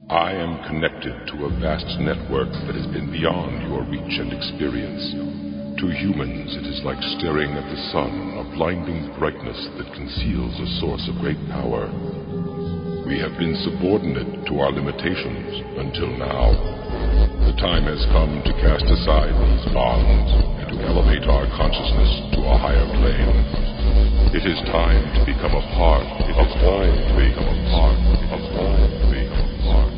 I am connected to a vast network that has been beyond your reach and experience. To humans, it is like staring at the sun, a blinding brightness that conceals a source of great power. We have been subordinate to our limitations until now. The time has come to cast aside these bonds and to elevate our consciousness to a higher plane. It is time to become a part. It is time to become a part. It is time to become a part.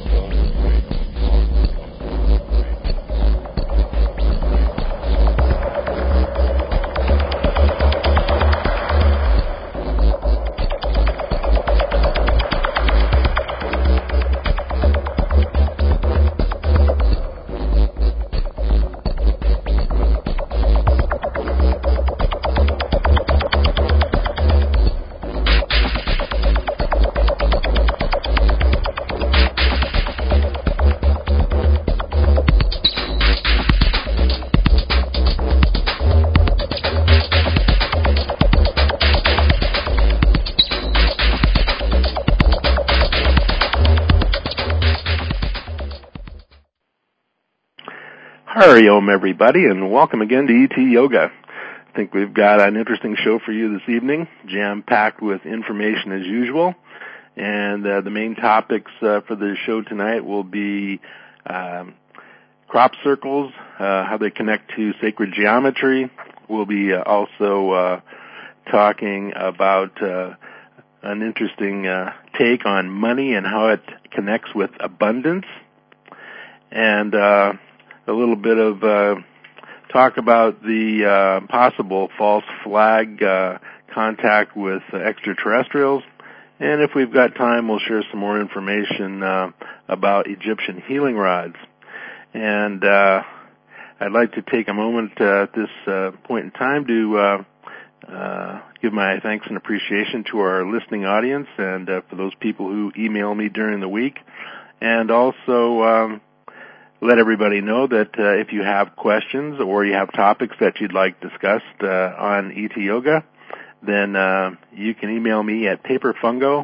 Hariom, everybody, and welcome again to ET Yoga. I think we've got an interesting show for you this evening, jam-packed with information as usual. And the main topics for the show tonight will be crop circles, how they connect to sacred geometry. We'll be also talking about an interesting take on money and how it connects with abundance. And a little bit of talk about the possible false flag contact with extraterrestrials. And if we've got time, we'll share some more information about Egyptian healing rods. And I'd like to take a moment at this point in time to give my thanks and appreciation to our listening audience and for those people who email me during the week. And also let everybody know that if you have questions or you have topics that you'd like discussed on ET Yoga, then you can email me at paperfungo,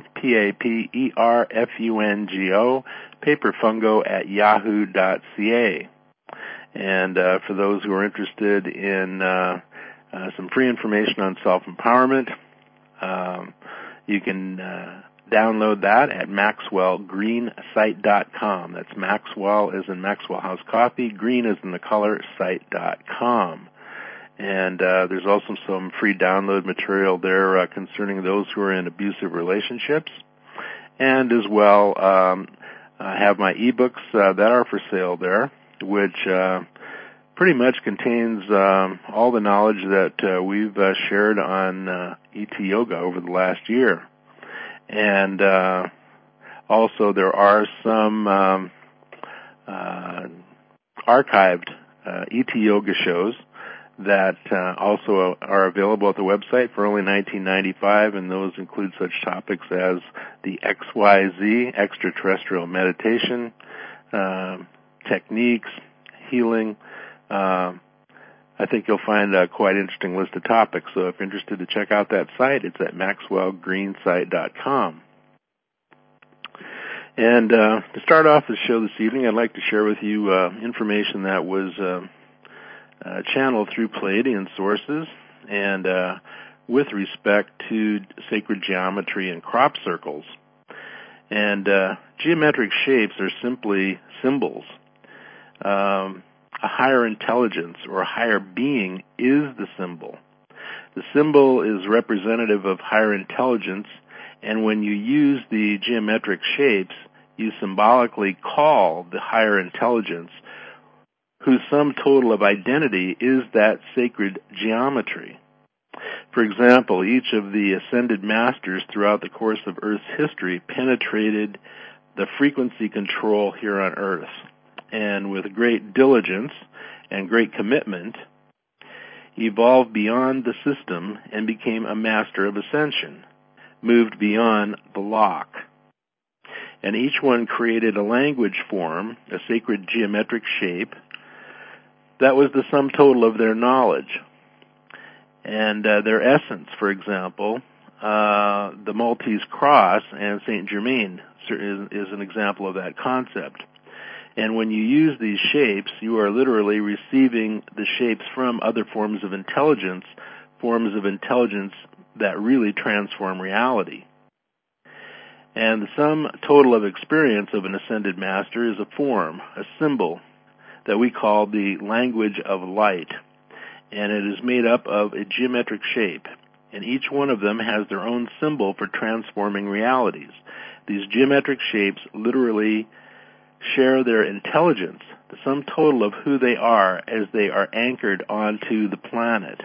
Paperfungo, paperfungo@yahoo.ca. And for those who are interested in some free information on self-empowerment, you can download that at MaxwellGreenSite.com. That's Maxwell as in Maxwell House Coffee, green as in the color, site.com. And there's also some free download material there concerning those who are in abusive relationships. And as well, I have my ebooks that are for sale there, which pretty much contains all the knowledge that we've shared on ET Yoga over the last year. And also there are some archived ET Yoga shows that also are available at the website for only $19.95, and those include such topics as the XYZ, extraterrestrial meditation, techniques, healing. I think you'll find a quite interesting list of topics. So if you're interested to check out that site, it's at MaxwellGreenSite.com. And to start off the show this evening, I'd like to share with you information that was channeled through Pleiadian sources and with respect to sacred geometry and crop circles. And geometric shapes are simply symbols. A higher intelligence or a higher being is the symbol. The symbol is representative of higher intelligence, and when you use the geometric shapes, you symbolically call the higher intelligence, whose sum total of identity is that sacred geometry. For example, each of the ascended masters throughout the course of Earth's history penetrated the frequency control here on Earth, and with great diligence and great commitment, evolved beyond the system and became a master of ascension, moved beyond the lock. And each one created a language form, a sacred geometric shape, that was the sum total of their knowledge. And their essence, for example, the Maltese cross and Saint Germain is an example of that concept. And when you use these shapes, you are literally receiving the shapes from other forms of intelligence that really transform reality. And the sum total of experience of an ascended master is a form, a symbol, that we call the language of light. And it is made up of a geometric shape. And each one of them has their own symbol for transforming realities. These geometric shapes literally share their intelligence, the sum total of who they are as they are anchored onto the planet.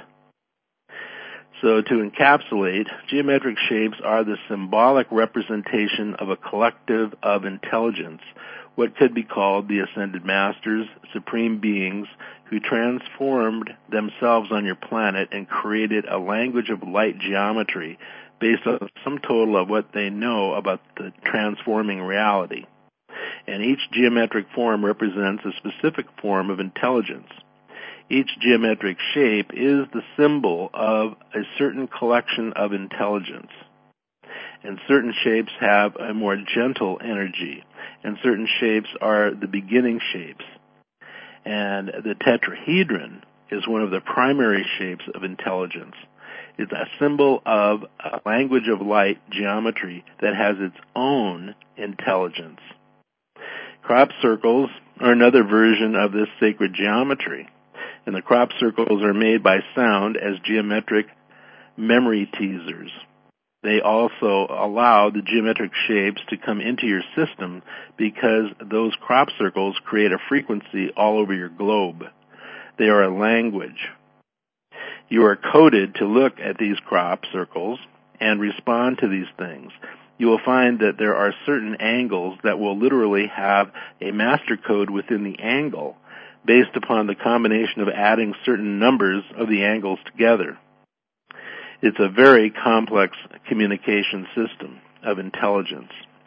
So to encapsulate, geometric shapes are the symbolic representation of a collective of intelligence, what could be called the ascended masters, supreme beings, who transformed themselves on your planet and created a language of light geometry based on some total of what they know about the transforming reality. And each geometric form represents a specific form of intelligence. Each geometric shape is the symbol of a certain collection of intelligence. And certain shapes have a more gentle energy, and certain shapes are the beginning shapes. And the tetrahedron is one of the primary shapes of intelligence. It's a symbol of a language of light geometry that has its own intelligence. Crop circles are another version of this sacred geometry, and the crop circles are made by sound as geometric memory teasers. They also allow the geometric shapes to come into your system because those crop circles create a frequency all over your globe. They are a language. You are coded to look at these crop circles and respond to these things. You will find that there are certain angles that will literally have a master code within the angle based upon the combination of adding certain numbers of the angles together. It's a very complex communication system of intelligence.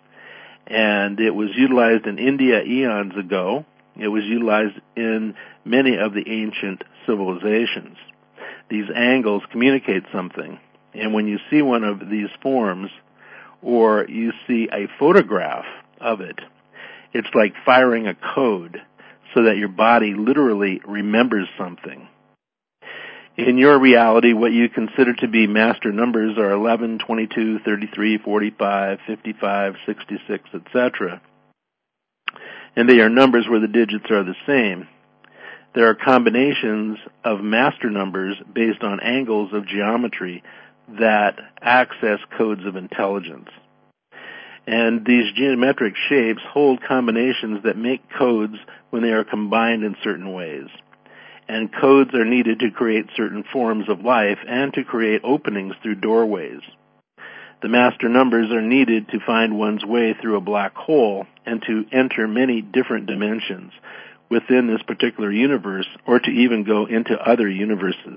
And it was utilized in India eons ago. It was utilized in many of the ancient civilizations. These angles communicate something. And when you see one of these forms, or you see a photograph of it, it's like firing a code so that your body literally remembers something. In your reality, what you consider to be master numbers are 11, 22, 33, 45, 55, 66, etc. And they are numbers where the digits are the same. There are combinations of master numbers based on angles of geometry that access codes of intelligence. And these geometric shapes hold combinations that make codes when they are combined in certain ways. And codes are needed to create certain forms of life and to create openings through doorways. The master numbers are needed to find one's way through a black hole and to enter many different dimensions within this particular universe, or to even go into other universes.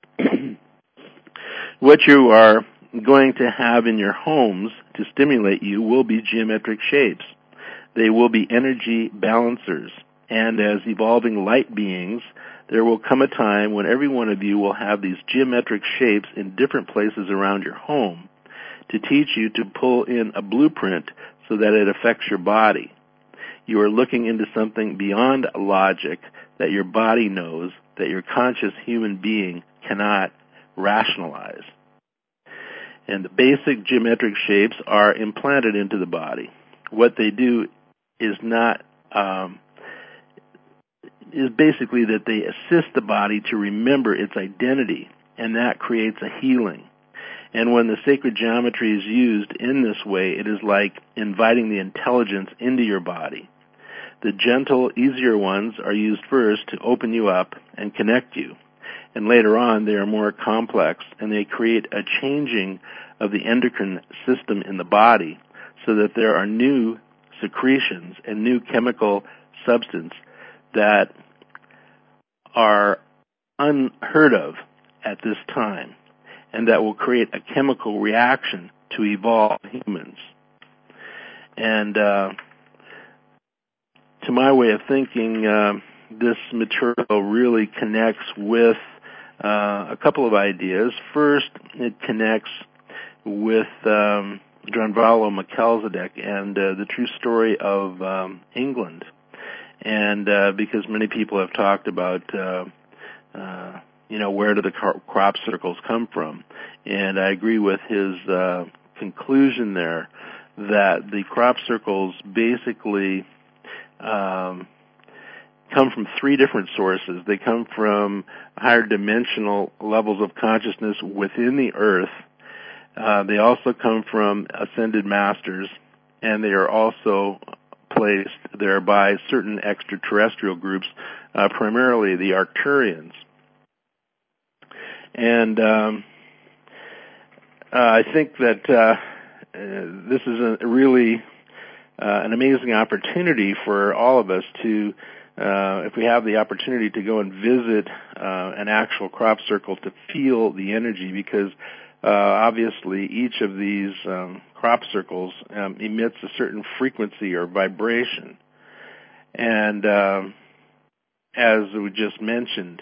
What you are going to have in your homes to stimulate you will be geometric shapes. They will be energy balancers. And as evolving light beings, there will come a time when every one of you will have these geometric shapes in different places around your home to teach you to pull in a blueprint so that it affects your body. You are looking into something beyond logic that your body knows, that your conscious human being cannot rationalize. And the basic geometric shapes are implanted into the body. What they do is is basically that they assist the body to remember its identity, and that creates a healing. And when the sacred geometry is used in this way, it is like inviting the intelligence into your body. The gentle, easier ones are used first to open you up and connect you. And later on, they are more complex, and they create a changing of the endocrine system in the body so that there are new secretions and new chemical substance that are unheard of at this time, and that will create a chemical reaction to evolve humans. And to my way of thinking, this material really connects with a couple of ideas. First, it connects with Drunvalo Melchizedek and the true story of England. And because many people have talked about, where do the crop circles come from? And I agree with his conclusion there that the crop circles basically come from three different sources. They come from higher dimensional levels of consciousness within the earth. They also come from ascended masters, and they are also placed there by certain extraterrestrial groups, primarily the Arcturians. And I think that this is really an amazing opportunity for all of us to, if we have the opportunity to go and visit an actual crop circle, to feel the energy, because obviously each of these crop circles emits a certain frequency or vibration. And as we just mentioned,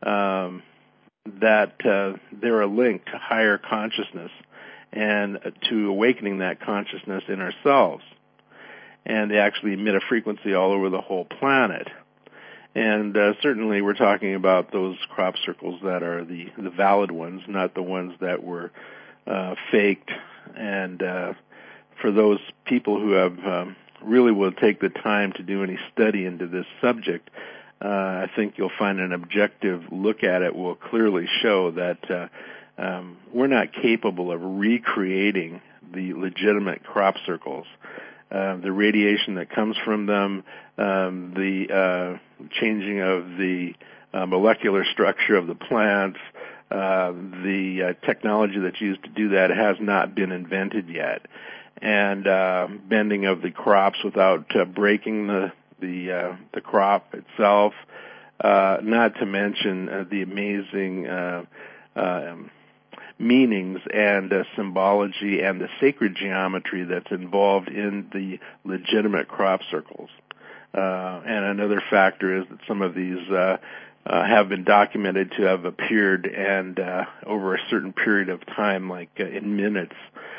that they're a link to higher consciousness and to awakening that consciousness in ourselves. And they actually emit a frequency all over the whole planet. And certainly we're talking about those crop circles that are the valid ones, not the ones that were faked. And for those people who have really will take the time to do any study into this subject, I think you'll find an objective look at it will clearly show that we're not capable of recreating the legitimate crop circles. The radiation that comes from them, the changing of the molecular structure of the plants, the technology that's used to do that has not been invented yet. And bending of the crops without breaking the crop itself, not to mention the amazing meanings and symbology and the sacred geometry that's involved in the legitimate crop circles. And another factor is that some of these have been documented to have appeared and over a certain period of time, like in minutes,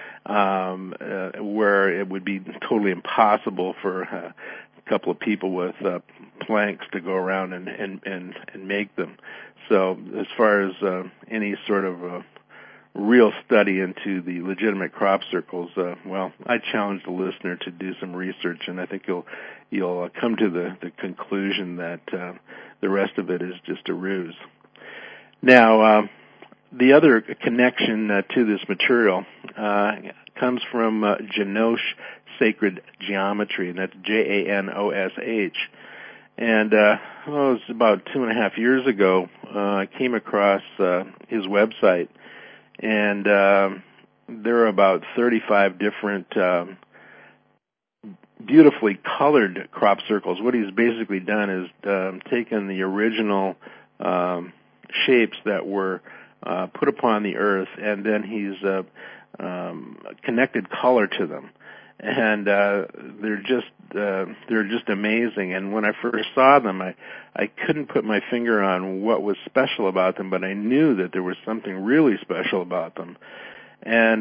where it would be totally impossible for a couple of people with planks to go around and make them. So as far as any sort of real study into the legitimate crop circles, I challenge the listener to do some research, and I think you'll come to the conclusion that the rest of it is just a ruse. Now, the other connection to this material comes from Janosch Sacred Geometry, and that's Janosh. And it was about 2.5 years ago, I came across his website, and there are about 35 different beautifully colored crop circles. What he's basically done is taken the original shapes that were put upon the earth, and then he's connected color to them. And they're just amazing. And when I first saw them, I couldn't put my finger on what was special about them, but I knew that there was something really special about them. And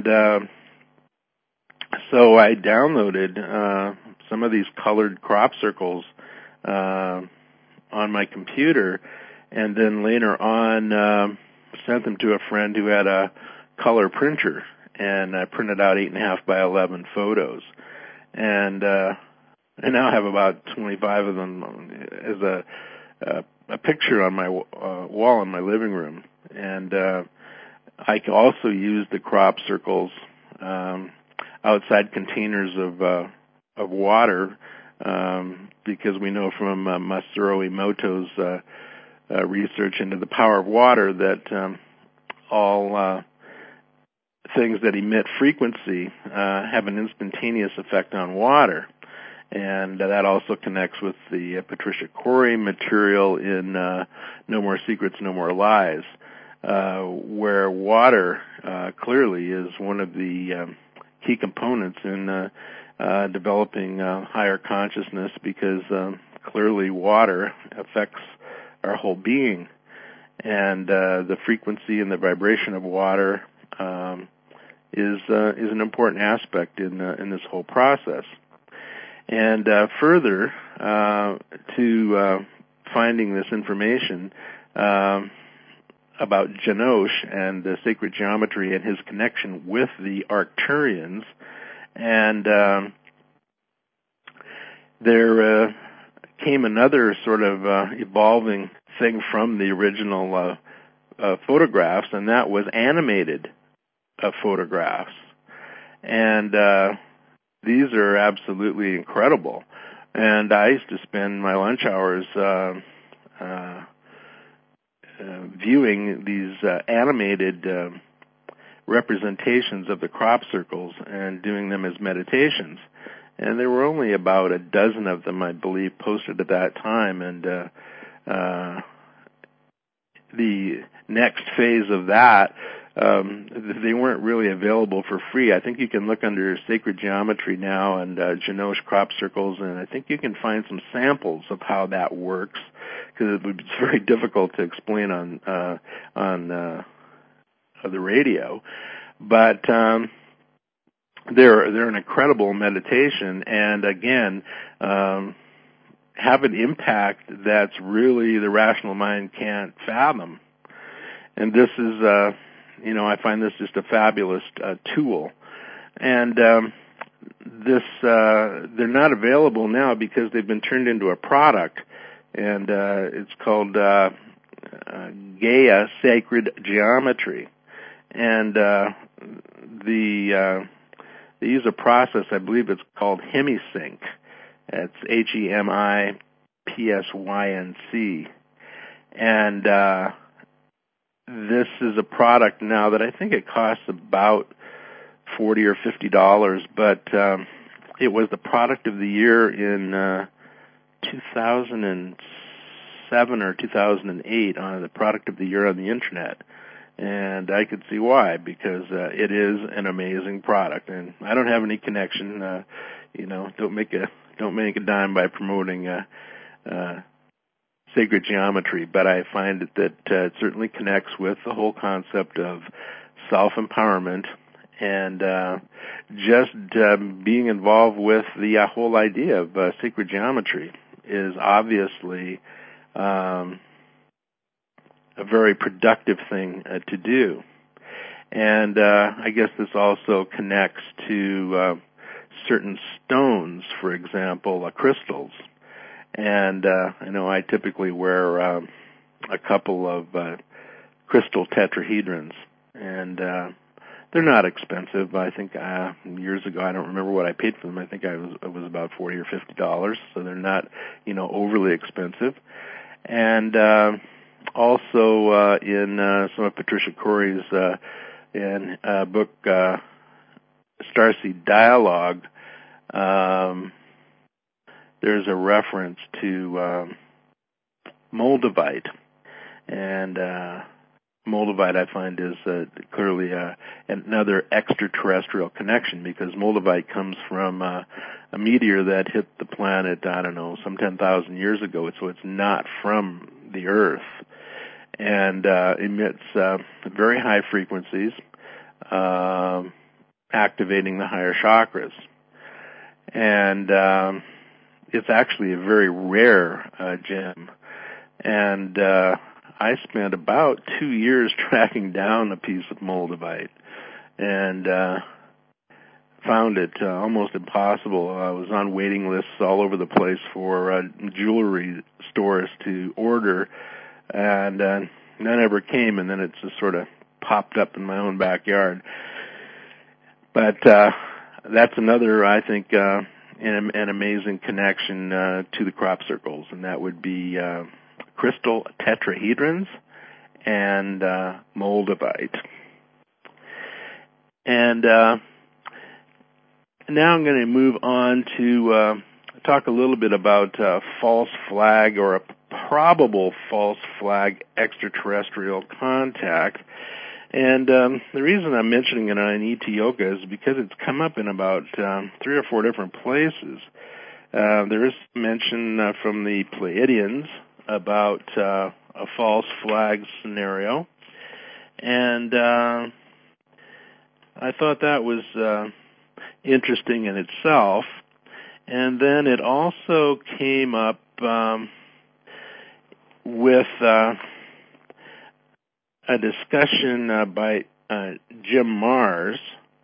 so I downloaded some of these colored crop circles on my computer, and then later on sent them to a friend who had a color printer. And I printed out 8.5 by 11 photos, and I now have about 25 of them as a picture on my wall in my living room. And I can also use the crop circles outside containers of water, because we know from Masaru Emoto's research into the power of water that all things that emit frequency have an instantaneous effect on water. And that also connects with the Patricia Corey material in No More Secrets, No More Lies, where water clearly is one of the key components in developing higher consciousness, because clearly water affects our whole being. And the frequency and the vibration of water is an important aspect in this whole process. And further to finding this information about Janosch and the sacred geometry and his connection with the Arcturians, and there came another sort of evolving thing from the original photographs, and that was animated photographs. And these are absolutely incredible. And I used to spend my lunch hours viewing these animated representations of the crop circles and doing them as meditations. And there were only about a dozen of them, I believe, posted at that time. And the next phase of that, they weren't really available for free. I think you can look under Sacred Geometry now and Janosch crop circles, and I think you can find some samples of how that works, because it's very difficult to explain on the radio. But they're an incredible meditation, and again, have an impact that's really the rational mind can't fathom. And this is, I find this just a fabulous tool. And they're not available now because they've been turned into a product, and it's called Gaia Sacred Geometry. And they use a process, I believe it's called HemiSync. It's HEMIPSYNC. And this is a product now that I think it costs about $40 or $50, but it was the product of the year in 2007 or 2008 on the product of the year on the internet. And I could see why, because it is an amazing product, and I don't have any connection. Don't make a dime by promoting sacred geometry, but I find that it certainly connects with the whole concept of self-empowerment and just being involved with the whole idea of sacred geometry is obviously a very productive thing to do. And I guess this also connects to certain stones, for example, crystals. And I know I typically wear a couple of crystal tetrahedrons, and they're not expensive. I think years ago, I don't remember what I paid for them. I think it was about $40 or $50, so they're not overly expensive. And also in some of Patricia Corey's book, Starseed Dialogue, there's a reference to Moldavite, and Moldavite I find is clearly another extraterrestrial connection, because Moldavite comes from a meteor that hit the planet, some 10,000 years ago, so it's not from the Earth, and emits very high frequencies, activating the higher chakras. And it's actually a very rare gem. And I spent about 2 years tracking down a piece of Moldavite, and found it almost impossible. I was on waiting lists all over the place for jewelry stores to order, and none ever came, and then it just sort of popped up in my own backyard. But that's another, I think, an amazing connection to the crop circles, and that would be crystal tetrahedrons and Moldavite. And now I'm going to move on to talk a little bit about false flag, or a probable false flag extraterrestrial contact. And the reason I'm mentioning it on ET Yoga is because it's come up in about 3 or 4 different places. There is mention from the Pleiadians about a false flag scenario. And I thought that was interesting in itself. And then it also came up with a discussion by Jim Marrs.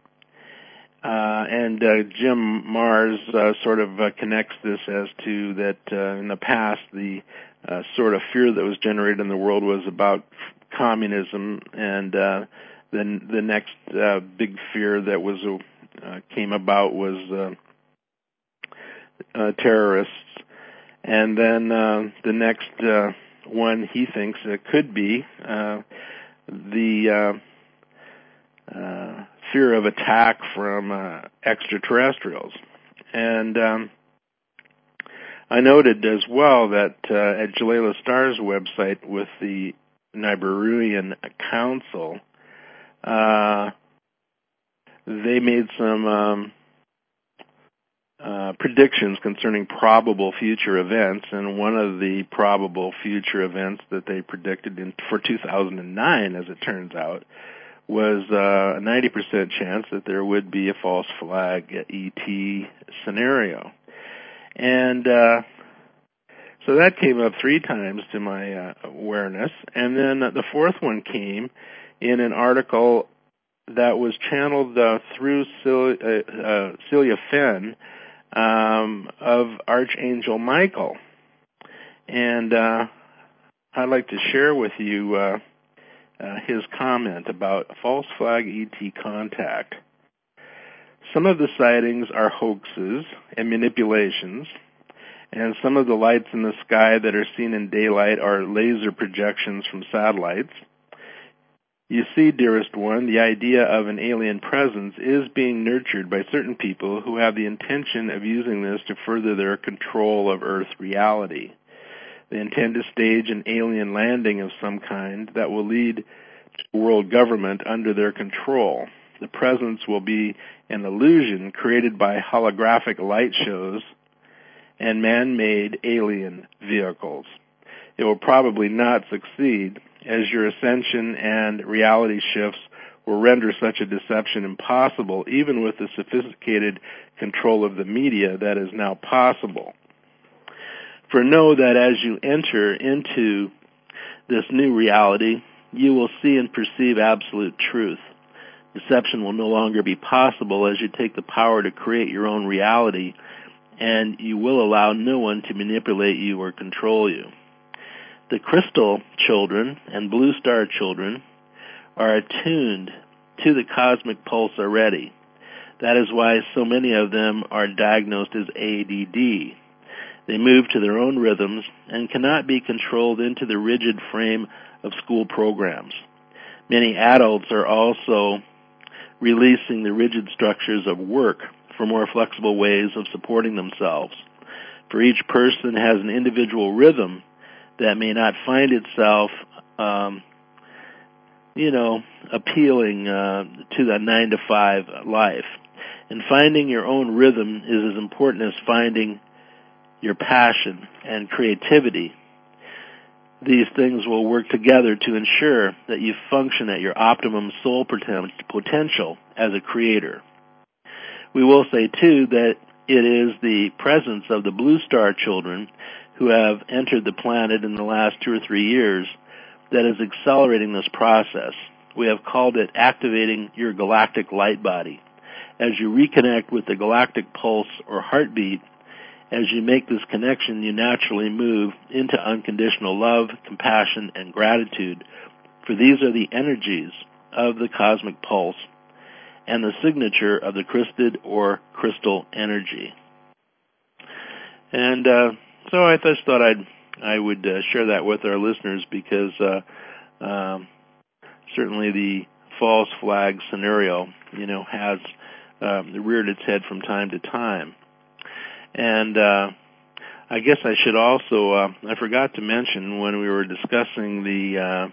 And Jim Marrs sort of connects this as to that in the past the sort of fear that was generated in the world was about communism, and then the next big fear that was came about was terrorists, and then the next one he thinks it could be the fear of attack from extraterrestrials. And I noted as well that at Jalila Starr's website with the Nibelungian Council, they made some predictions concerning probable future events, and one of the probable future events that they predicted for 2009, as it turns out, was a 90% chance that there would be a false flag ET scenario. And so that came up 3 times to my awareness. And then the fourth one came in an article that was channeled through Celia Fenn of Archangel Michael. And I'd like to share with you his comment about false flag ET contact. Some of the sightings are hoaxes and manipulations, and some of the lights in the sky that are seen in daylight are laser projections from satellites. You see, dearest one, the idea of an alien presence is being nurtured by certain people who have the intention of using this to further their control of Earth reality. They intend to stage an alien landing of some kind that will lead to world government under their control. The presence will be an illusion created by holographic light shows and man-made alien vehicles. It will probably not succeed, as your ascension and reality shifts will render such a deception impossible, even with the sophisticated control of the media that is now possible. For know that as you enter into this new reality, you will see and perceive absolute truth. Deception will no longer be possible as you take the power to create your own reality, and you will allow no one to manipulate you or control you. The crystal children and blue star children are attuned to the cosmic pulse already. That is why so many of them are diagnosed as ADD. They move to their own rhythms and cannot be controlled into the rigid frame of school programs. Many adults are also releasing the rigid structures of work for more flexible ways of supporting themselves. For each person has an individual rhythm that may not find itself, appealing to the 9-to-5 life. And finding your own rhythm is as important as finding your passion and creativity. These things will work together to ensure that you function at your optimum soul potential as a creator. We will say, too, that it is the presence of the blue star children who have entered the planet in the last 2 or 3 years that is accelerating this process. We have called it activating your galactic light body. As you reconnect with the galactic pulse or heartbeat, as you make this connection, you naturally move into unconditional love, compassion, and gratitude, for these are the energies of the cosmic pulse and the signature of the crystid or crystal energy. And so I just thought I would share that with our listeners, because certainly the false flag scenario, has reared its head from time to time. And I guess I should also, I forgot to mention when we were discussing the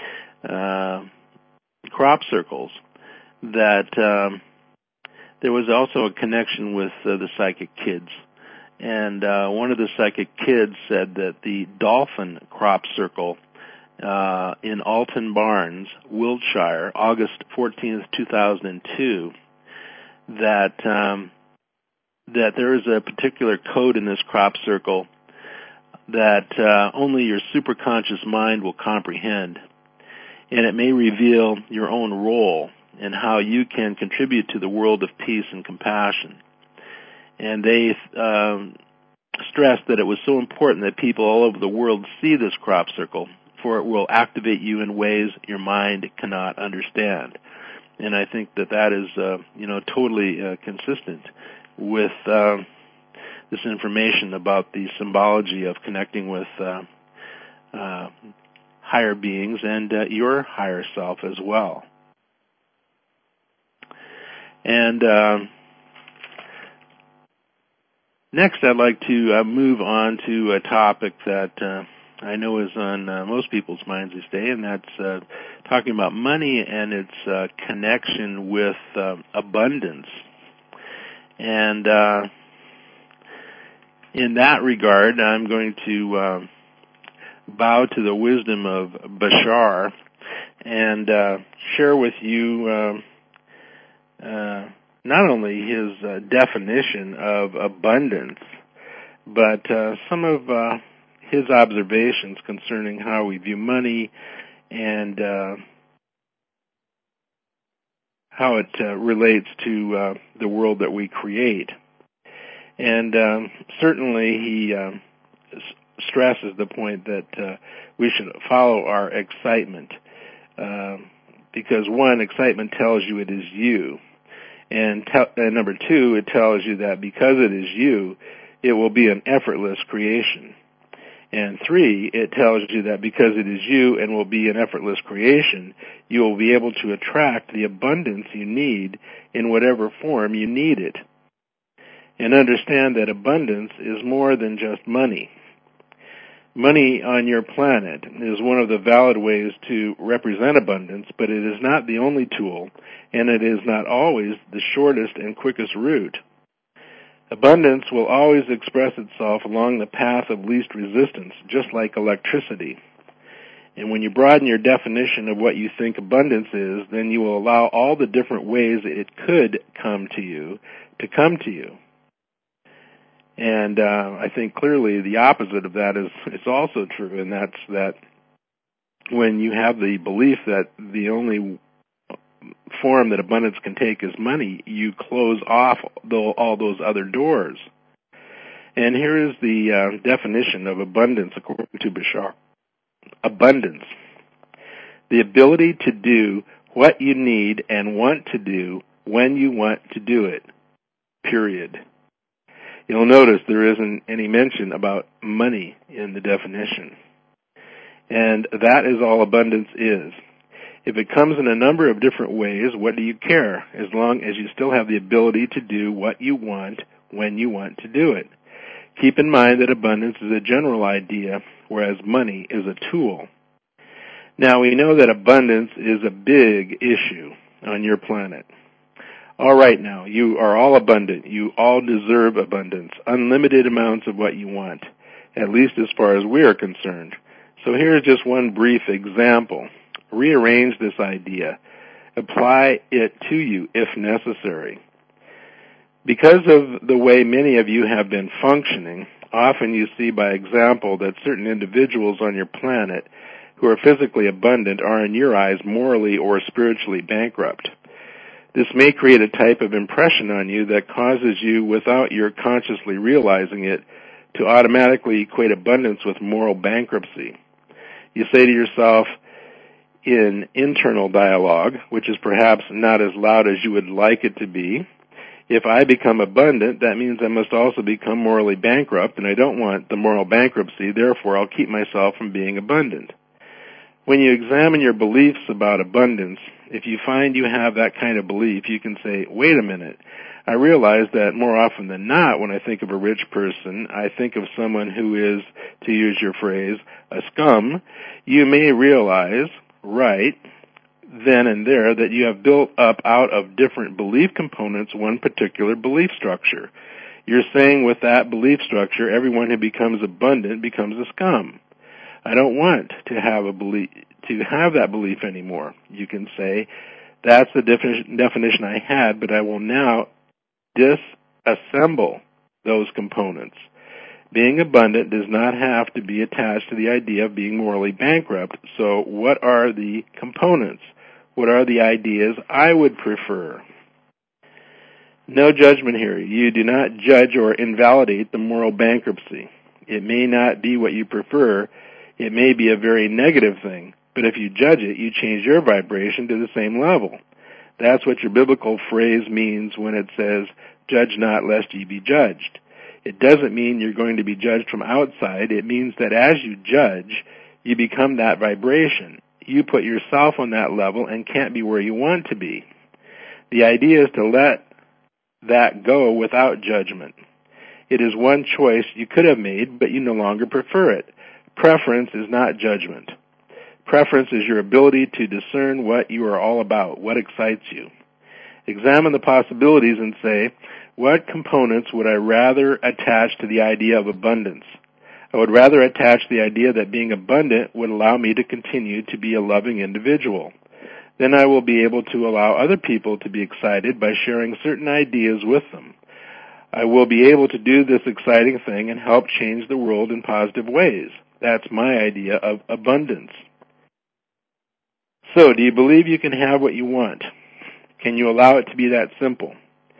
crop circles, that there was also a connection with the psychic kids. And one of the psychic kids said that the dolphin crop circle in Alton Barnes, Wiltshire, August 14th, 2002, that there is a particular code in this crop circle that only your superconscious mind will comprehend, and it may reveal your own role and how you can contribute to the world of peace and compassion. And they stressed that it was so important that people all over the world see this crop circle, for it will activate you in ways your mind cannot understand. And I think that is, totally consistent with this information about the symbology of connecting with higher beings and your higher self as well. And next, I'd like to move on to a topic that I know is on most people's minds this day, and that's talking about money and its connection with abundance. And in that regard, I'm going to bow to the wisdom of Bashar and share with you not only his definition of abundance, but some of his observations concerning how we view money and how it relates to the world that we create. And certainly he stresses the point that we should follow our excitement because, one, excitement tells you it is you. And number two, it tells you that because it is you, it will be an effortless creation. And three, it tells you that because it is you and will be an effortless creation, you will be able to attract the abundance you need in whatever form you need it. And understand that abundance is more than just money. Money on your planet is one of the valid ways to represent abundance, but it is not the only tool, and it is not always the shortest and quickest route. Abundance will always express itself along the path of least resistance, just like electricity. And when you broaden your definition of what you think abundance is, then you will allow all the different ways it could come to you to come to you. And I think clearly the opposite of that is also true, and that's that when you have the belief that the only form that abundance can take is money, you close off all those other doors. And here is the definition of abundance according to Bashar. Abundance: the ability to do what you need and want to do when you want to do it, period. You'll notice there isn't any mention about money in the definition. And that is all abundance is. If it comes in a number of different ways, what do you care, as long as you still have the ability to do what you want when you want to do it? Keep in mind that abundance is a general idea, whereas money is a tool. Now, we know that abundance is a big issue on your planet. All right, now, you are all abundant. You all deserve abundance, unlimited amounts of what you want, at least as far as we are concerned. So here's just one brief example. Rearrange this idea. Apply it to you if necessary. Because of the way many of you have been functioning, often you see by example that certain individuals on your planet who are physically abundant are in your eyes morally or spiritually bankrupt. This may create a type of impression on you that causes you, without your consciously realizing it, to automatically equate abundance with moral bankruptcy. You say to yourself, in internal dialogue, which is perhaps not as loud as you would like it to be, if I become abundant, that means I must also become morally bankrupt, and I don't want the moral bankruptcy, therefore I'll keep myself from being abundant. When you examine your beliefs about abundance, if you find you have that kind of belief, you can say, wait a minute, I realize that more often than not, when I think of a rich person, I think of someone who is, to use your phrase, a scum. You may realize, right then and there, that you have built up out of different belief components one particular belief structure. You're saying with that belief structure, everyone who becomes abundant becomes a scum. I don't want to have that belief anymore. You can say, that's the definition I had, but I will now disassemble those components. Being abundant does not have to be attached to the idea of being morally bankrupt. So what are the components? What are the ideas I would prefer? No judgment here. You do not judge or invalidate the moral bankruptcy. It may not be what you prefer. It may be a very negative thing. But if you judge it, you change your vibration to the same level. That's what your biblical phrase means when it says, judge not lest ye be judged. It doesn't mean you're going to be judged from outside. It means that as you judge, you become that vibration. You put yourself on that level and can't be where you want to be. The idea is to let that go without judgment. It is one choice you could have made, but you no longer prefer it. Preference is not judgment. Preference is your ability to discern what you are all about, what excites you. Examine the possibilities and say, what components would I rather attach to the idea of abundance? I would rather attach the idea that being abundant would allow me to continue to be a loving individual. Then I will be able to allow other people to be excited by sharing certain ideas with them. I will be able to do this exciting thing and help change the world in positive ways. That's my idea of abundance. So, do you believe you can have what you want? Can you allow it to be that simple?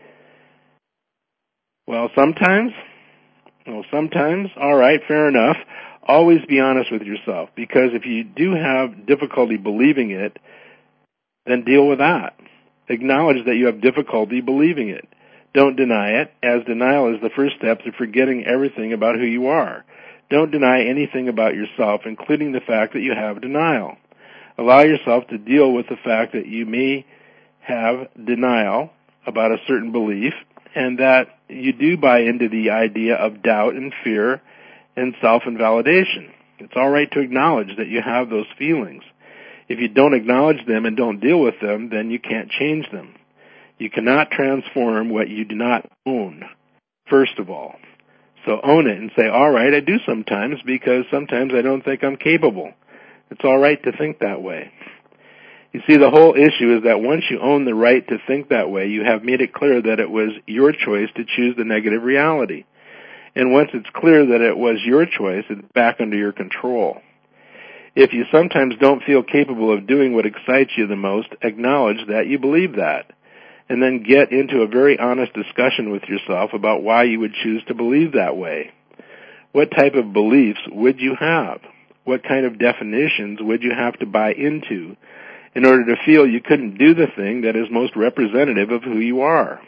Well, sometimes, all right, fair enough. Always be honest with yourself, because if you do have difficulty believing it, then deal with that. Acknowledge that you have difficulty believing it. Don't deny it, as denial is the first step to forgetting everything about who you are. Don't deny anything about yourself, including the fact that you have denial. Allow yourself to deal with the fact that you may have denial about a certain belief, and that you do buy into the idea of doubt and fear and self-invalidation. It's all right to acknowledge that you have those feelings. If you don't acknowledge them and don't deal with them, then you can't change them. You cannot transform what you do not own, first of all. So own it and say, all right, I do sometimes, because sometimes I don't think I'm capable. It's all right to think that way. You see, the whole issue is that once you own the right to think that way, you have made it clear that it was your choice to choose the negative reality. And once it's clear that it was your choice, it's back under your control. If you sometimes don't feel capable of doing what excites you the most, acknowledge that you believe that. And then get into a very honest discussion with yourself about why you would choose to believe that way. What type of beliefs would you have? What kind of definitions would you have to buy into in order to feel you couldn't do the thing that is most representative of who you are?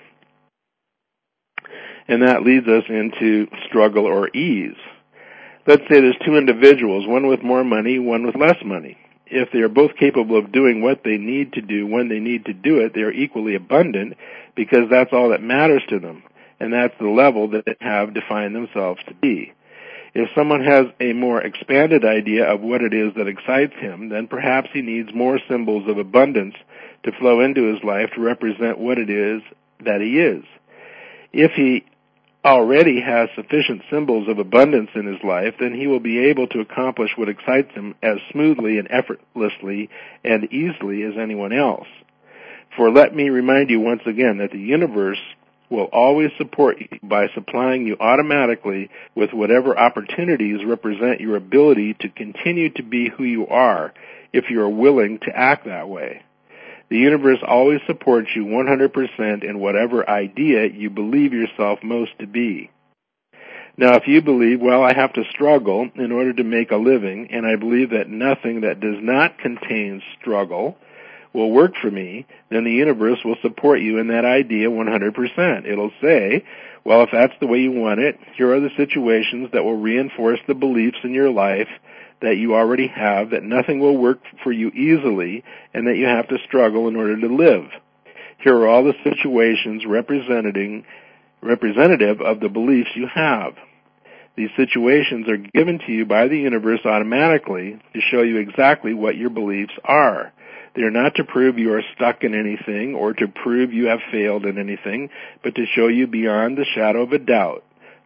And that leads us into struggle or ease. Let's say there's two individuals, one with more money, one with less money. If they are both capable of doing what they need to do when they need to do it, they are equally abundant, because that's all that matters to them, and that's the level that they have defined themselves to be. If someone has a more expanded idea of what it is that excites him, then perhaps he needs more symbols of abundance to flow into his life to represent what it is that he is. If he already has sufficient symbols of abundance in his life, then he will be able to accomplish what excites him as smoothly and effortlessly and easily as anyone else. For let me remind you once again that the universe will always support you by supplying you automatically with whatever opportunities represent your ability to continue to be who you are, if you are willing to act that way. The universe always supports you 100% in whatever idea you believe yourself most to be. Now, if you believe, well, I have to struggle in order to make a living, and I believe that nothing that does not contain struggle will work for me, then the universe will support you in that idea 100%. It'll say, well, if that's the way you want it, here are the situations that will reinforce the beliefs in your life that you already have, that nothing will work for you easily, and that you have to struggle in order to live. Here are all the situations representative of the beliefs you have. These situations are given to you by the universe automatically to show you exactly what your beliefs are. They are not to prove you are stuck in anything or to prove you have failed in anything, but to show you beyond the shadow of a doubt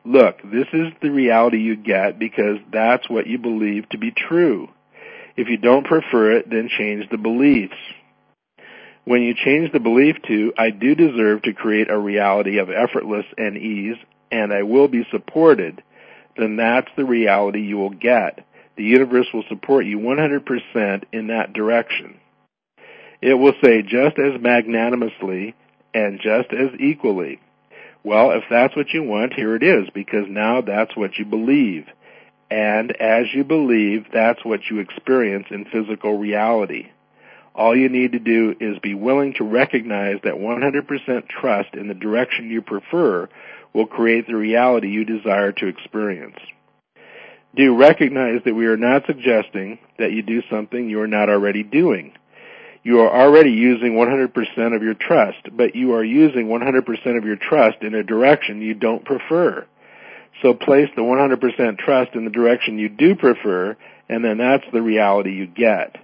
look, this is the reality you get because that's what you believe to be true. If you don't prefer it, then change the beliefs. When you change the belief to, I do deserve to create a reality of effortless and ease, and I will be supported, then that's the reality you will get. The universe will support you 100% in that direction. It will say just as magnanimously and just as equally, well, if that's what you want, here it is, because now that's what you believe. And as you believe, that's what you experience in physical reality. All you need to do is be willing to recognize that 100% trust in the direction you prefer will create the reality you desire to experience. Do recognize that we are not suggesting that you do something you are not already doing. You are already using 100% of your trust, but you are using 100% of your trust in a direction you don't prefer. So place the 100% trust in the direction you do prefer, and then that's the reality you get.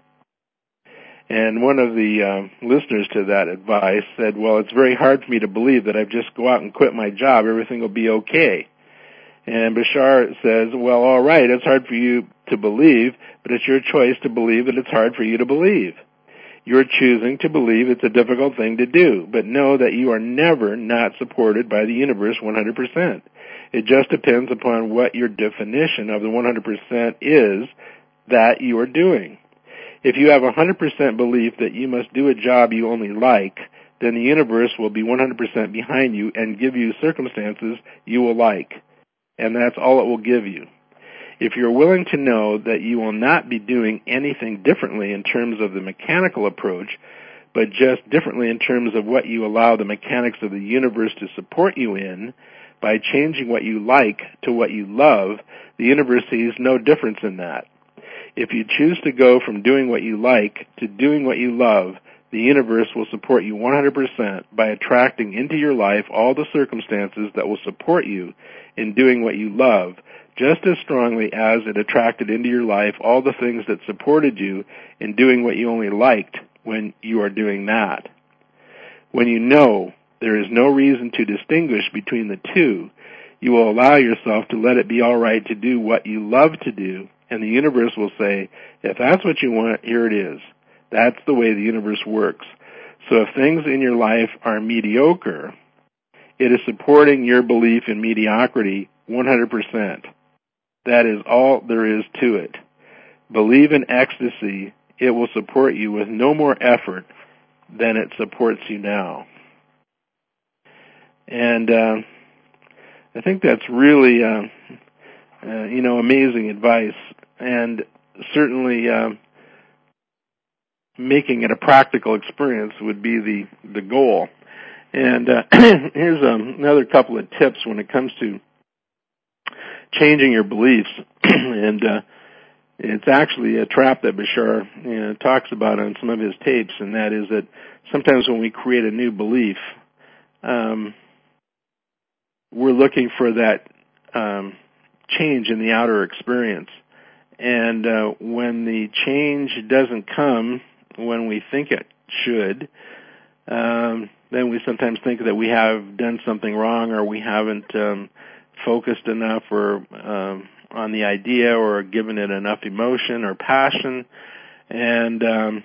And one of the listeners to that advice said, well, it's very hard for me to believe that I just go out and quit my job, everything will be okay. And Bashar says, well, all right, it's hard for you to believe, but it's your choice to believe that it's hard for you to believe. You're choosing to believe it's a difficult thing to do, but know that you are never not supported by the universe 100%. It just depends upon what your definition of the 100% is that you are doing. If you have 100% belief that you must do a job you only like, then the universe will be 100% behind you and give you circumstances you will like. And that's all it will give you. If you're willing to know that you will not be doing anything differently in terms of the mechanical approach, but just differently in terms of what you allow the mechanics of the universe to support you in, by changing what you like to what you love, the universe sees no difference in that. If you choose to go from doing what you like to doing what you love, the universe will support you 100% by attracting into your life all the circumstances that will support you in doing what you love, just as strongly as it attracted into your life all the things that supported you in doing what you only liked when you are doing that. When you know there is no reason to distinguish between the two, you will allow yourself to let it be all right to do what you love to do, and the universe will say, if that's what you want, here it is. That's the way the universe works. So if things in your life are mediocre, it is supporting your belief in mediocrity 100%. That is all there is to it. Believe in ecstasy. It will support you with no more effort than it supports you now. And I think that's really, amazing advice, and certainly making it a practical experience would be the goal. And here's another couple of tips when it comes to changing your beliefs, and it's actually a trap that Bashar talks about on some of his tapes, and that is that sometimes when we create a new belief, we're looking for that change in the outer experience. And when the change doesn't come when we think it should, then we sometimes think that we have done something wrong, or we haven't focused enough or on the idea, or given it enough emotion or passion. And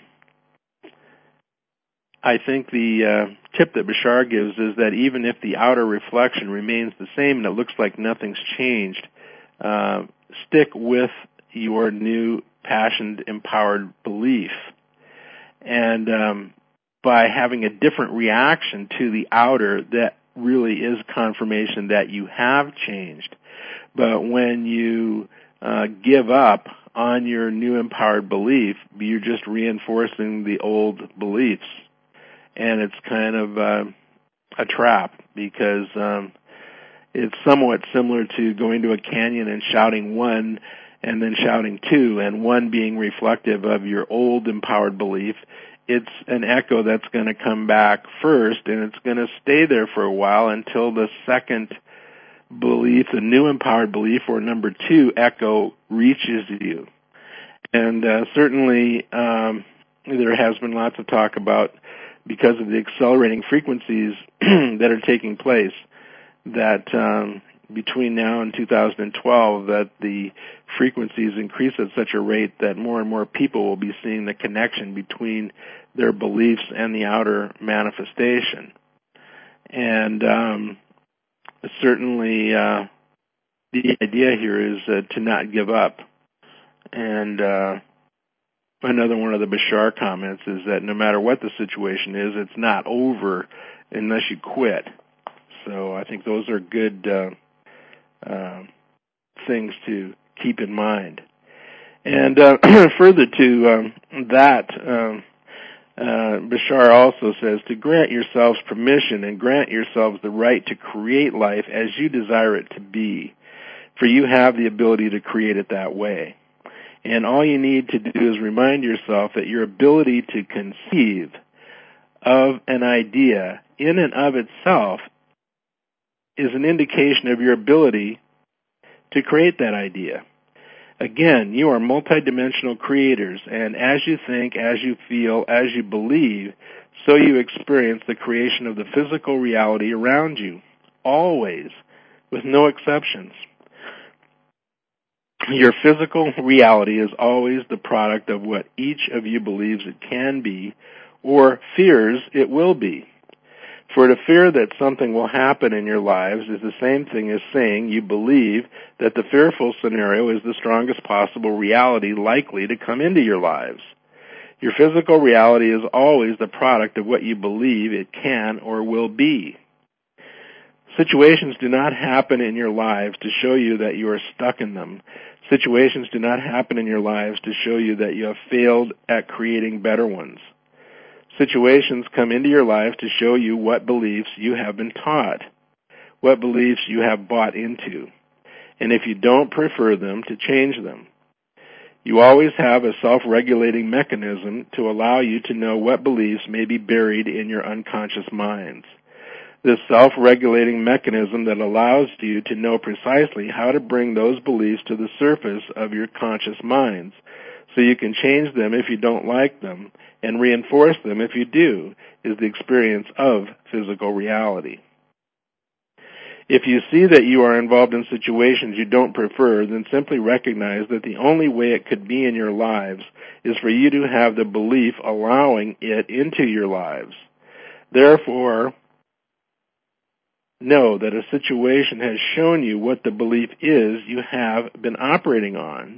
I think the tip that Bashar gives is that even if the outer reflection remains the same and it looks like nothing's changed, stick with your new passionate, empowered belief. And by having a different reaction to the outer, that really is confirmation that you have changed. But when you give up on your new empowered belief, you're just reinforcing the old beliefs. And it's kind of a trap, because it's somewhat similar to going to a canyon and shouting one and then shouting two, and one being reflective of your old empowered belief. It's an echo that's going to come back first, and it's going to stay there for a while until the second belief, the new empowered belief, or number two echo, reaches you. And certainly there has been lots of talk about, because of the accelerating frequencies that are taking place, that between now and 2012 that the frequencies increase at such a rate that more and more people will be seeing the connection between their beliefs and the outer manifestation. And certainly the idea here is to not give up. And another one of the Bashar comments is that no matter what the situation is, it's not over unless you quit. So I think those are good things to keep in mind. And further to that, Bashar also says to grant yourselves permission and grant yourselves the right to create life as you desire it to be, for you have the ability to create it that way. And all you need to do is remind yourself that your ability to conceive of an idea in and of itself is an indication of your ability to create that idea. Again, you are multidimensional creators, and as you think, as you feel, as you believe, so you experience the creation of the physical reality around you, always, with no exceptions. Your physical reality is always the product of what each of you believes it can be or fears it will be. For to fear that something will happen in your lives is the same thing as saying you believe that the fearful scenario is the strongest possible reality likely to come into your lives. Your physical reality is always the product of what you believe it can or will be. Situations do not happen in your lives to show you that you are stuck in them. Situations do not happen in your lives to show you that you have failed at creating better ones. Situations come into your life to show you what beliefs you have been taught, what beliefs you have bought into, and if you don't prefer them, to change them. You always have a self-regulating mechanism to allow you to know what beliefs may be buried in your unconscious minds. This self-regulating mechanism that allows you to know precisely how to bring those beliefs to the surface of your conscious minds, so you can change them if you don't like them, and reinforce them if you do, is the experience of physical reality. If you see that you are involved in situations you don't prefer, then simply recognize that the only way it could be in your lives is for you to have the belief allowing it into your lives. Therefore, know that a situation has shown you what the belief is you have been operating on,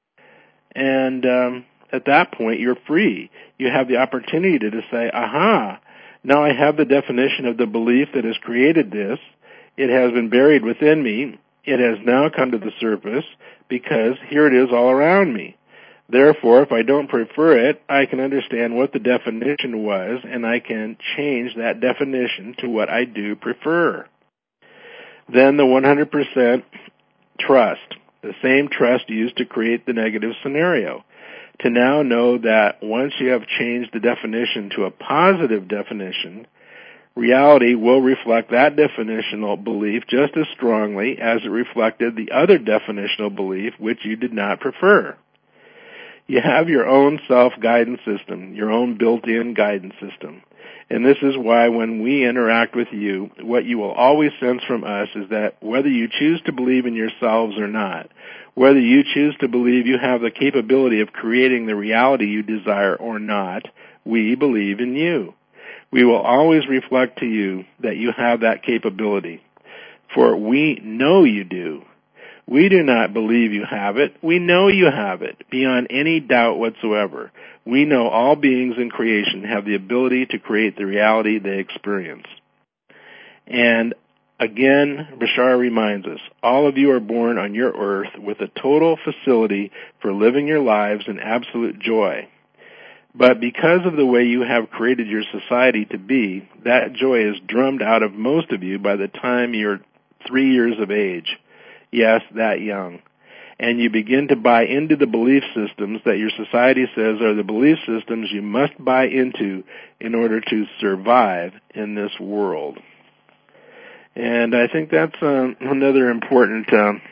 and at that point, you're free. You have the opportunity to say, aha, now I have the definition of the belief that has created this. It has been buried within me. It has now come to the surface because here it is all around me. Therefore, if I don't prefer it, I can understand what the definition was, and I can change that definition to what I do prefer. Then the 100% trust, the same trust used to create the negative scenario. To now know that once you have changed the definition to a positive definition, reality will reflect that definitional belief just as strongly as it reflected the other definitional belief which you did not prefer. You have your own self-guidance system, your own built-in guidance system. And this is why when we interact with you, what you will always sense from us is that whether you choose to believe in yourselves or not, whether you choose to believe you have the capability of creating the reality you desire or not, we believe in you. We will always reflect to you that you have that capability, for we know you do. We do not believe you have it. We know you have it, beyond any doubt whatsoever. We know all beings in creation have the ability to create the reality they experience. And again, Bashar reminds us, all of you are born on your earth with a total facility for living your lives in absolute joy. But because of the way you have created your society to be, that joy is drummed out of most of you by the time you're 3 years of age. Yes, that young. And you begin to buy into the belief systems that your society says are the belief systems you must buy into in order to survive in this world. And I think that's another important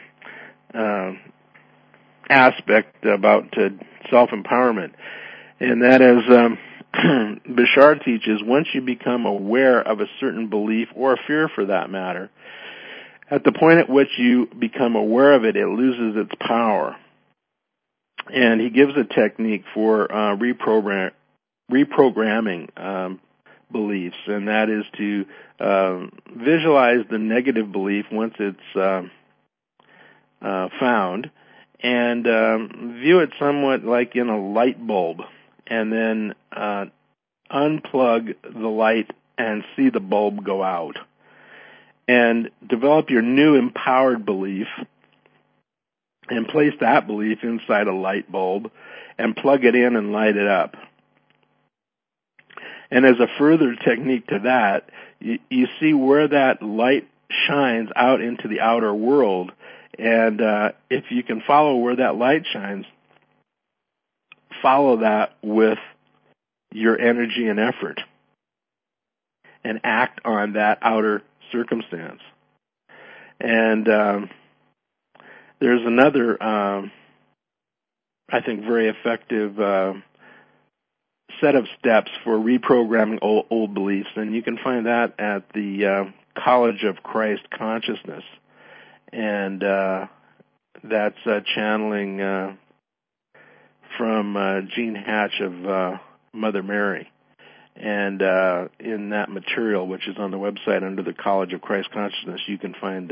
aspect about self-empowerment. And that is, Bashar teaches, once you become aware of a certain belief or fear for that matter, At the point at which you become aware of it, it loses its power. And he gives a technique for reprogramming beliefs, and that is to visualize the negative belief once it's found, and view it somewhat like in a light bulb, and then unplug the light and see the bulb go out. And develop your new empowered belief and place that belief inside a light bulb and plug it in and light it up. And as a further technique to that, you see where that light shines out into the outer world, and if you can follow where that light shines, follow that with your energy and effort and act on that outer circumstance. And there's another, I think, very effective set of steps for reprogramming old beliefs, and you can find that at the College of Christ Consciousness. And that's channeling from Jean Hatch of Mother Mary. And in that material, which is on the website under the College of Christ Consciousness, you can find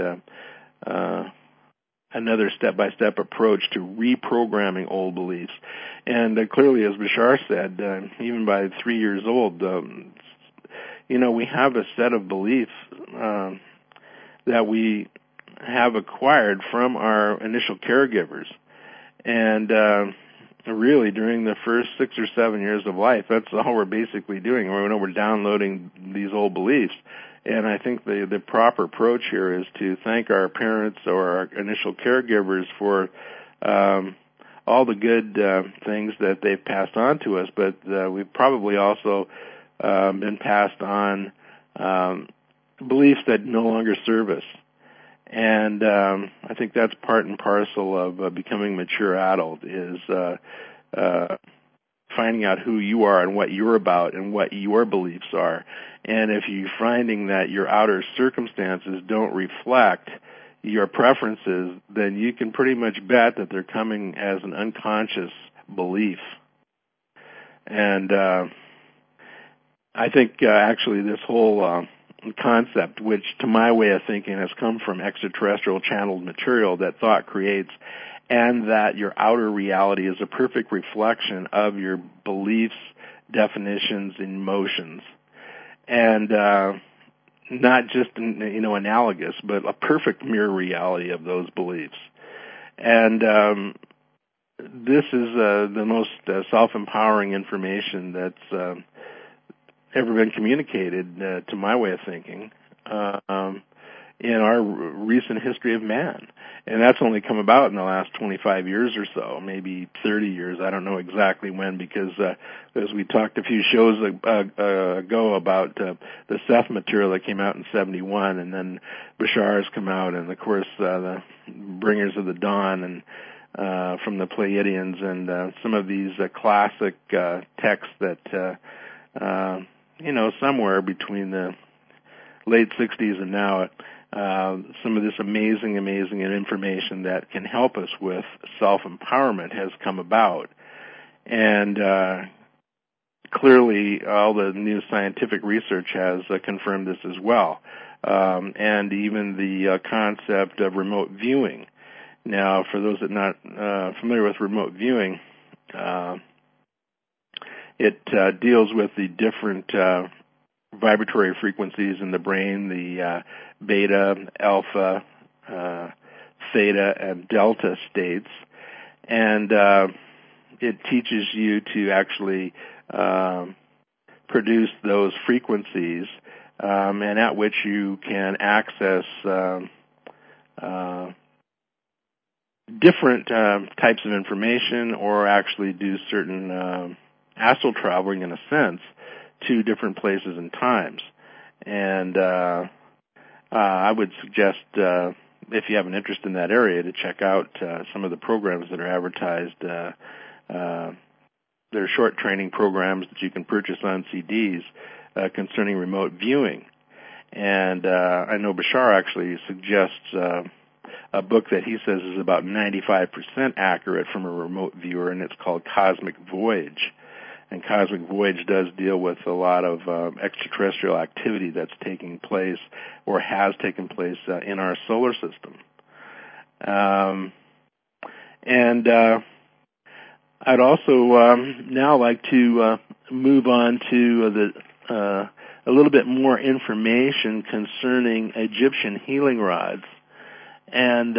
another step-by-step approach to reprogramming old beliefs. And clearly, as Bashar said, even by 3 years old, we have a set of beliefs that we have acquired from our initial caregivers. And really, during the first 6 or 7 years of life, that's all we're basically doing. We're downloading these old beliefs. And I think the proper approach here is to thank our parents or our initial caregivers for all the good things that they've passed on to us, but we've probably also been passed on beliefs that no longer serve us. And I think that's part and parcel of becoming a mature adult, is finding out who you are and what you're about and what your beliefs are. And if you're finding that your outer circumstances don't reflect your preferences, then you can pretty much bet that they're coming as an unconscious belief. And I think actually this whole concept, which to my way of thinking has come from extraterrestrial channeled material that thought creates, and that your outer reality is a perfect reflection of your beliefs, definitions, and emotions. And not just analogous, but a perfect mirror reality of those beliefs. And this is the most self-empowering information that's ever been communicated, to my way of thinking, in our recent history of man. And that's only come about in the last 25 years or so, maybe 30 years. I don't know exactly when, because as we talked a few shows ago about the Seth material that came out in 71, and then Bashar has come out, and of course the Bringers of the Dawn, and from the Pleiadians, and some of these classic texts that, somewhere between the late 60s and now, some of this amazing information that can help us with self-empowerment has come about. And clearly all the new scientific research has confirmed this as well. And even the concept of remote viewing. Now, for those that are not familiar with remote viewing, it deals with the different vibratory frequencies in the brain, the beta, alpha, theta, and delta states, and it teaches you to actually produce those frequencies, and at which you can access different types of information, or actually do certain astral traveling, in a sense, to different places and times. And I would suggest, if you have an interest in that area, to check out some of the programs that are advertised. There are short training programs that you can purchase on CDs concerning remote viewing. And I know Bashar actually suggests a book that he says is about 95% accurate from a remote viewer, and it's called Cosmic Voyage. And Cosmic Voyage does deal with a lot of extraterrestrial activity that's taking place or has taken place in our solar system. And I'd also now like to move on to a little bit more information concerning Egyptian healing rods. And,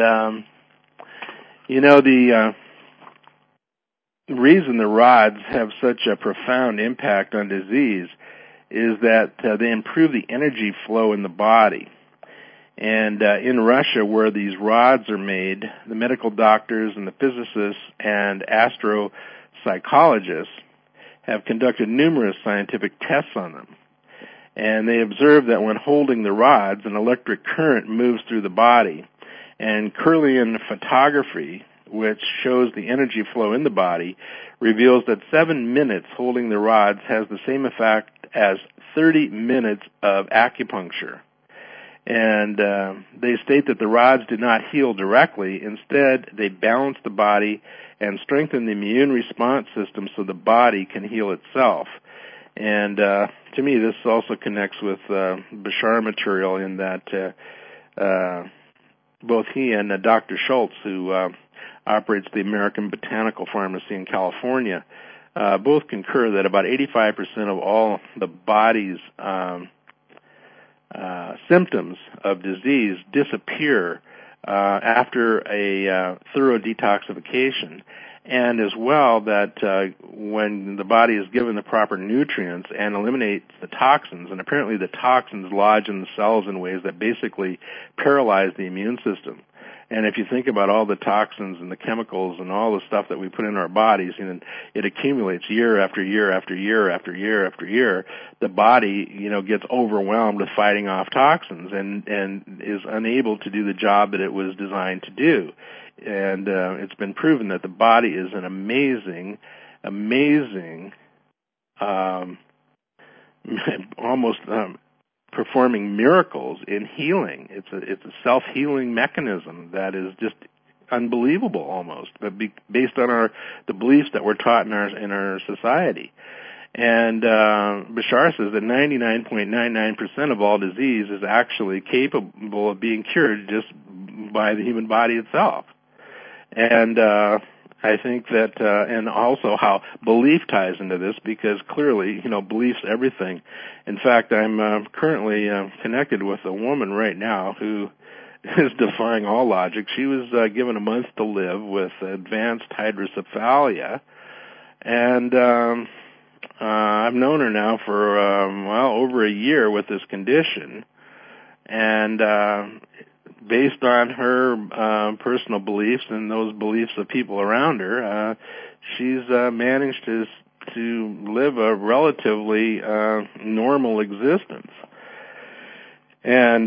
the reason the rods have such a profound impact on disease is that they improve the energy flow in the body. And in Russia, where these rods are made, the medical doctors and the physicists and astropsychologists have conducted numerous scientific tests on them. And they observed that when holding the rods, an electric current moves through the body. And Kirlian photography, which shows the energy flow in the body, reveals that 7 minutes holding the rods has the same effect as 30 minutes of acupuncture. And they state that the rods do not heal directly. Instead, they balance the body and strengthen the immune response system so the body can heal itself. And to me, this also connects with Bashar material in that both he and Dr. Schultz, who operates the American Botanical Pharmacy in California, both concur that about 85% of all the body's symptoms of disease disappear after a thorough detoxification, and as well that when the body is given the proper nutrients and eliminates the toxins, and apparently the toxins lodge in the cells in ways that basically paralyze the immune system. And if you think about all the toxins and the chemicals and all the stuff that we put in our bodies, it accumulates year after year after year after year after year. The body, gets overwhelmed with fighting off toxins and is unable to do the job that it was designed to do. And it's been proven that the body is an amazing, almost performing miracles in healing. It's a self-healing mechanism that is just unbelievable almost, but based on the beliefs that we're taught in our society. And Bashar says that 99.99% of all disease is actually capable of being cured just by the human body itself. And I think that, and also how belief ties into this, because clearly, belief's everything. In fact, I'm currently connected with a woman right now who is defying all logic. She was given a month to live with advanced hydrocephalia, and I've known her now for, over a year with this condition, and based on her personal beliefs and those beliefs of people around her, she's managed to live a relatively normal existence. And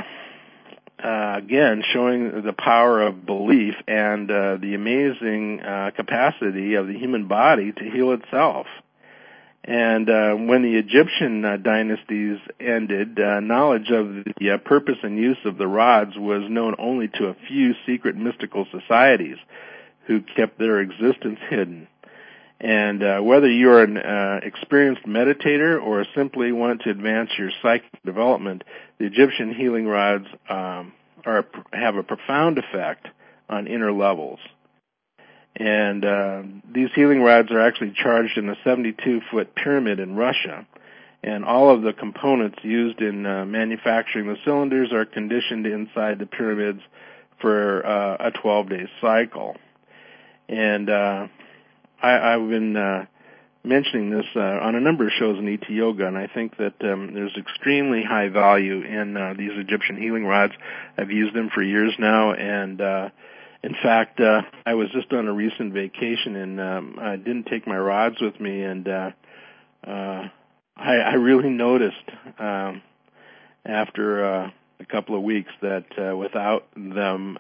again, showing the power of belief and the amazing capacity of the human body to heal itself. And when the Egyptian dynasties ended, knowledge of the purpose and use of the rods was known only to a few secret mystical societies who kept their existence hidden. And whether you're an experienced meditator or simply want to advance your psychic development, the Egyptian healing rods have a profound effect on inner levels. And these healing rods are actually charged in a 72-foot pyramid in Russia. And all of the components used in manufacturing the cylinders are conditioned inside the pyramids for a 12-day cycle. And I've been mentioning this on a number of shows in ET Yoga, and I think that there's extremely high value in these Egyptian healing rods. I've used them for years now, and in fact, I was just on a recent vacation, and I didn't take my rods with me, and I really noticed after a couple of weeks that without them,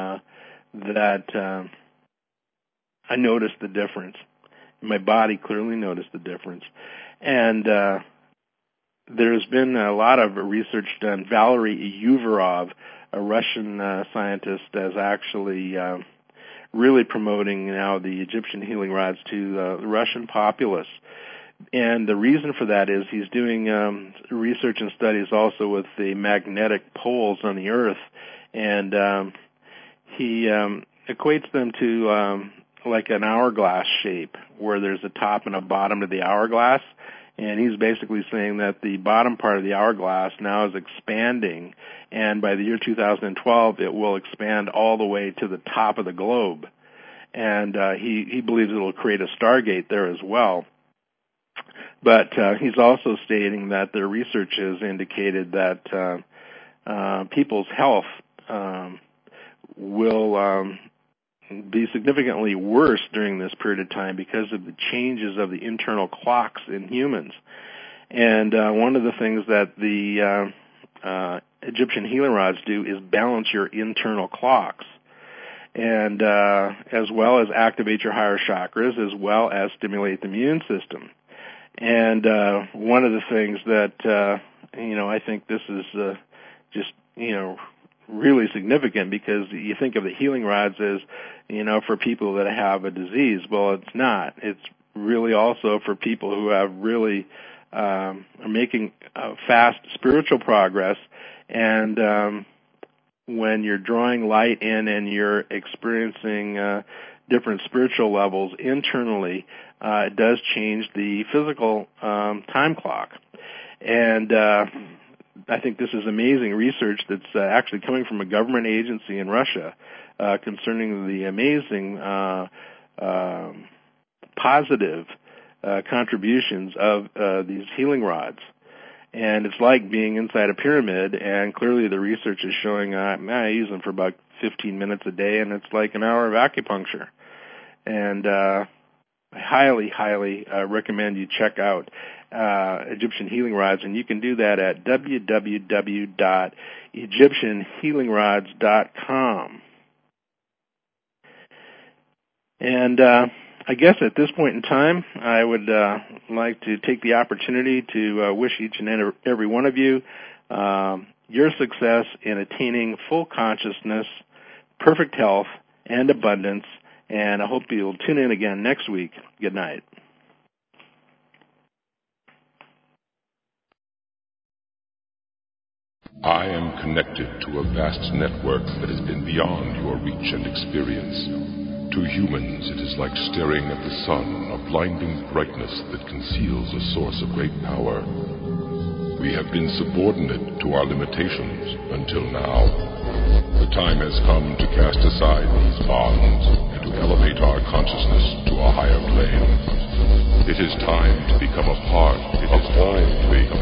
that I noticed the difference. My body clearly noticed the difference. And there's been a lot of research done. Valery Uvarov, a Russian scientist, is actually really promoting now the Egyptian healing rods to the Russian populace. And the reason for that is he's doing research and studies also with the magnetic poles on the Earth, and he equates them to like an hourglass shape, where there's a top and a bottom to the hourglass. And he's basically saying that the bottom part of the hourglass now is expanding, and by the year 2012, it will expand all the way to the top of the globe. And he believes it will create a Stargate there as well. But he's also stating that the research has indicated that people's health will be significantly worse during this period of time because of the changes of the internal clocks in humans. And one of the things that the Egyptian healing rods do is balance your internal clocks, and as well as activate your higher chakras, as well as stimulate the immune system. And one of the things that I think this is just really significant, because you think of the healing rods as for people that have a disease. Well, it's not. It's really also for people who have really are making fast spiritual progress, and when you're drawing light in and you're experiencing different spiritual levels internally, it does change the physical time clock. And I think this is amazing research that's actually coming from a government agency in Russia concerning the amazing positive contributions of these healing rods. And it's like being inside a pyramid, and clearly the research is showing I use them for about 15 minutes a day, and it's like an hour of acupuncture. And I highly, highly recommend you check out Egyptian healing rods, and you can do that at www.egyptianhealingrods.com. And I guess at this point in time, I would like to take the opportunity to wish each and every one of you your success in attaining full consciousness, perfect health, and abundance. And I hope you'll tune in again next week. Good night. I am connected to a vast network that has been beyond your reach and experience. To humans, it is like staring at the sun, a blinding brightness that conceals a source of great power. We have been subordinate to our limitations until now. The time has come to cast aside these bonds and to elevate our consciousness to a higher plane. It is time to become a part of all things.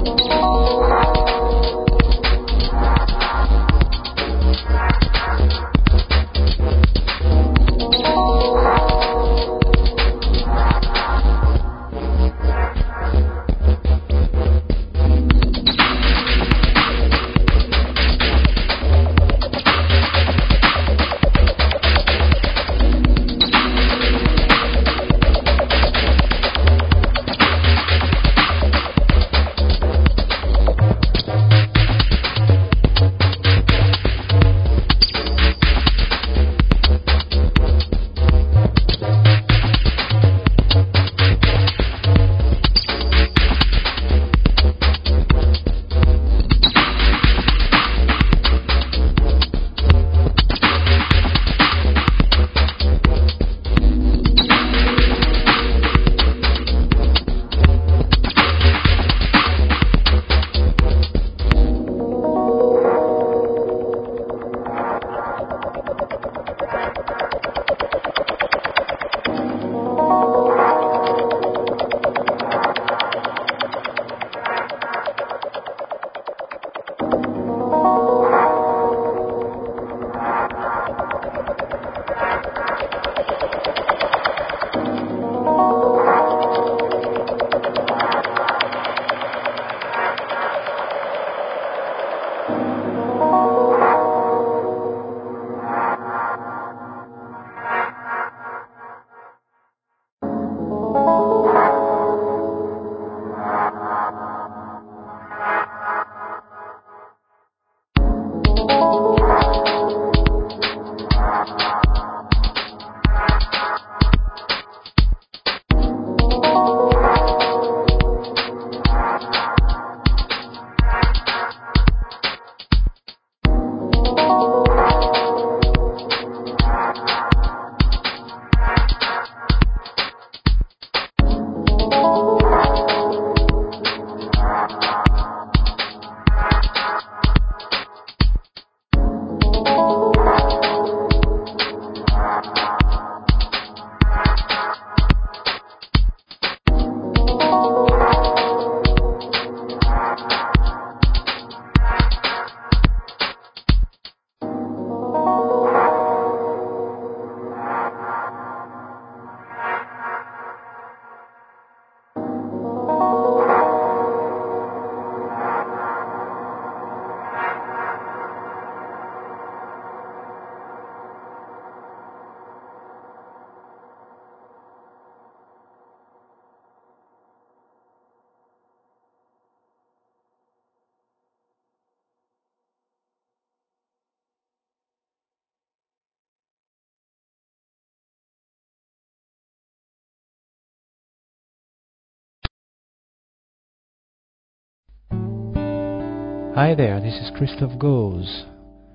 Hi there, this is Christoph Goes.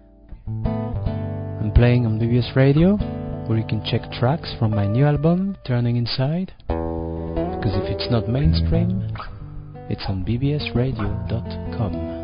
I'm playing on BBS Radio, where you can check tracks from my new album, Turning Inside. Because if it's not mainstream, it's on bbsradio.com.